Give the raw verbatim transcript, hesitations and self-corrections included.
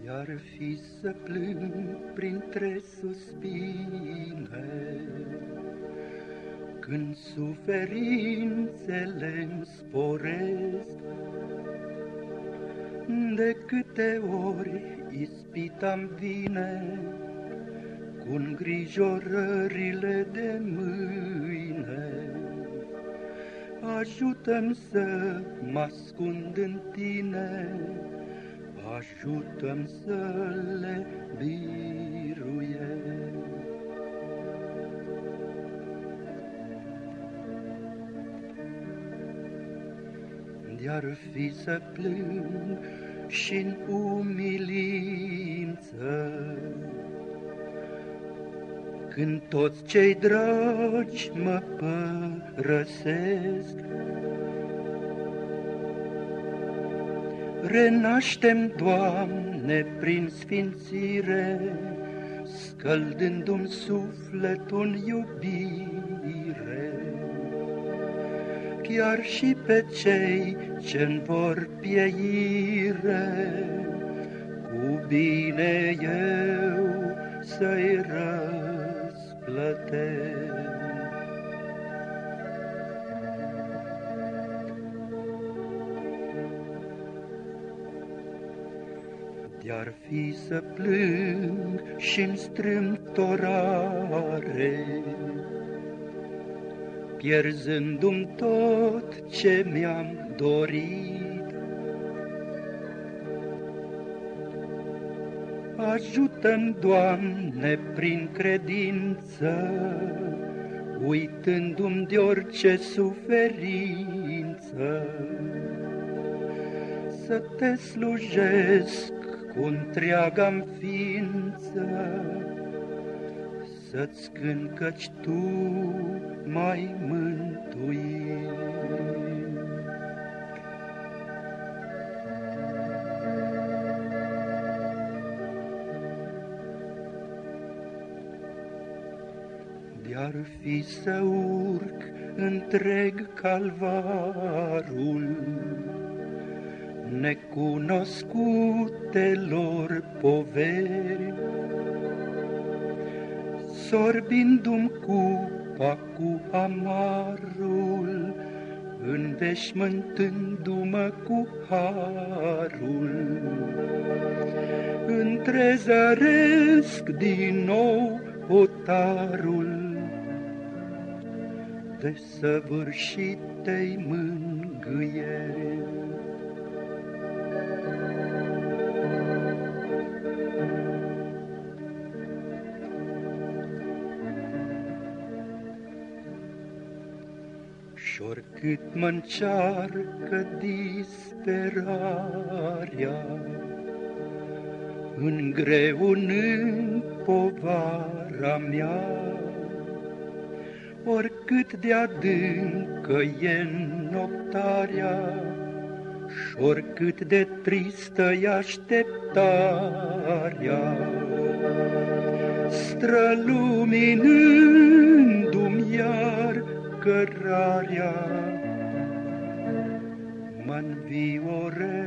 Iar fi să plâng printre suspine, când suferințele-mi sporesc, de câte ori ispita-mi vine, cu îngrijorările de mâine. Ajută-mi să mă ascund în tine, ajută-mi să le biruiesc. Iar fi să plâng și-n umilință, când toți cei dragi mă părăsesc. Renaștem, Doamne, prin sfințire, scăldându-mi sufletul în iubire. Chiar și pe cei ce-n vor pieire, cu bine eu să-i răsplătesc. De-ar fi să plâng și-n strâmtorare, pierzându-mi tot ce mi-am dorit. Ajută-mi, Doamne, prin credință, uitându-mi de orice suferință, să te slujesc cu întreaga-mi ființă, să-ți cânt căci Tu m-ai mântuit. De-ar fi să urc întreg calvarul, necunoscutelor poveri, sorbindu-mi cupa cu amarul, înveșmântându-mă cu harul. Întrezăresc din nou otarul de săvârșitei mângâieri. Și-oricât mă-ncearcă disperarea, îngreunând povara mea, oricât de adâncă e noptarea, și-oricât de tristă-i așteptarea, străluminându-mi iar cărarea, mă-nvioresc